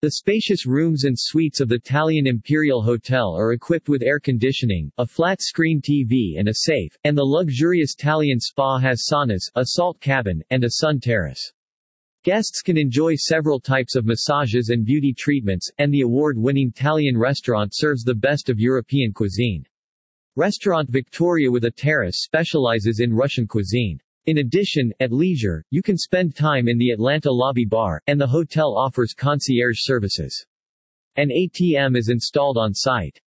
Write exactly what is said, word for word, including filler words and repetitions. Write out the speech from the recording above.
The spacious rooms and suites of the Italian Imperial Hotel are equipped with air conditioning, a flat-screen T V and a safe, and the luxurious Italian spa has saunas, a salt cabin, and a sun terrace. Guests can enjoy several types of massages and beauty treatments, and the award-winning Italian restaurant serves the best of European cuisine. Restaurant Victoria with a terrace specializes in Russian cuisine. In addition, at leisure, you can spend time in the Atlanta Lobby Bar, and the hotel offers concierge services. An A T M is installed on site.